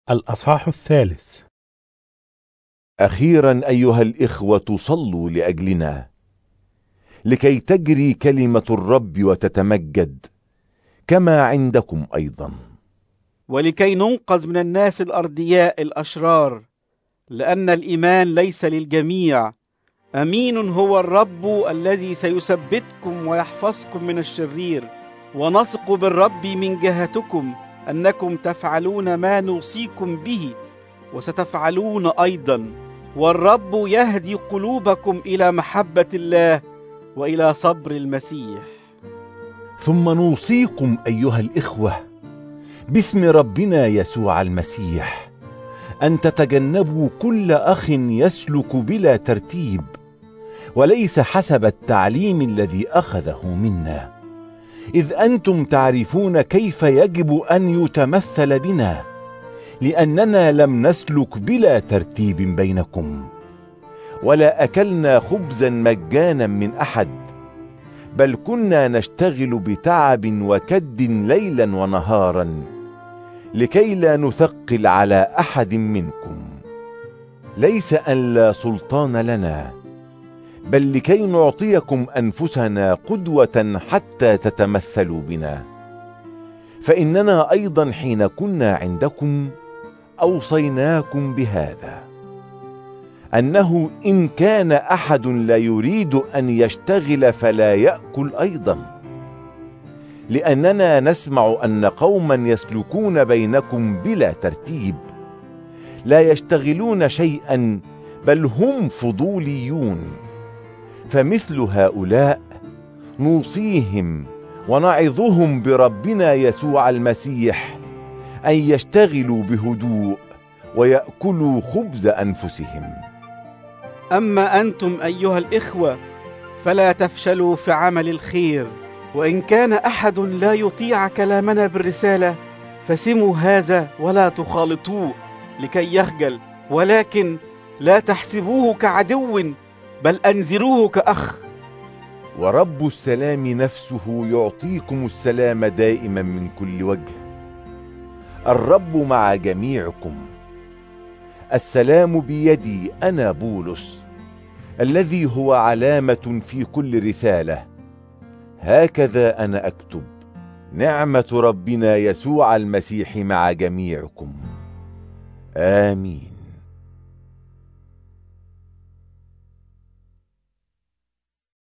الأصحاح 3. أخيرا أيها الإخوة صلوا لأجلنا لكي تجري كلمة الرب وتتمجد كما عندكم أيضا، ولكي ننقذ من الناس الأردياء الأشرار، لأن الإيمان ليس للجميع. أمين هو الرب الذي سيثبتكم ويحفظكم من الشرير، ونثق بالرب من جهتكم أنكم تفعلون ما نوصيكم به وستفعلون أيضا، والرب يهدي قلوبكم إلى محبة الله وإلى صبر المسيح. ثم نوصيكم أيها الإخوة باسم ربنا يسوع المسيح أن تتجنبوا كل أخ يسلك بلا ترتيب وليس حسب التعليم الذي أخذه منا، إذ أنتم تعرفون كيف يجب أن يتمثل بنا، لأننا لم نسلك بلا ترتيب بينكم، ولا أكلنا خبزا مجانا من أحد، بل كنا نشتغل بتعب وكد ليلا ونهارا لكي لا نثقل على أحد منكم، ليس أن لا سلطان لنا، بل لكي نعطيكم أنفسنا قدوة حتى تتمثلوا بنا. فإننا أيضا حين كنا عندكم أوصيناكم بهذا، أنه إن كان أحد لا يريد أن يشتغل فلا يأكل أيضا، لأننا نسمع أن قوما يسلكون بينكم بلا ترتيب لا يشتغلون شيئا، بل هم فضوليون، فمثل هؤلاء نوصيهم ونعظهم بربنا يسوع المسيح أن يشتغلوا بهدوء ويأكلوا خبز أنفسهم. أما أنتم أيها الإخوة فلا تفشلوا في عمل الخير، وإن كان أحد لا يطيع كلامنا بالرسالة فسموا هذا ولا تخالطوه لكي يخجل، ولكن لا تحسبوه كعدو بل أنذروه كأخ. ورب السلام نفسه يعطيكم السلام دائما من كل وجه. الرب مع جميعكم. السلام بيدي أنا بولس، الذي هو علامة في كل رسالة. هكذا أنا أكتب. نعمة ربنا يسوع المسيح مع جميعكم. آمين.